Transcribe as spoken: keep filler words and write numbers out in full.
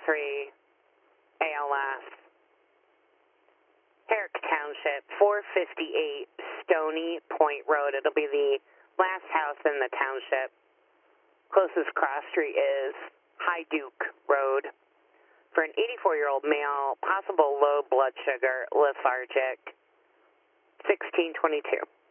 three, A L S. Herrick Township, four fifty-eight Stony Point Road. It'll be the last house in the township. Closest cross street is High Duke Road. For an eighty-four-year-old male, possible low blood sugar, lethargic, sixteen twenty-two.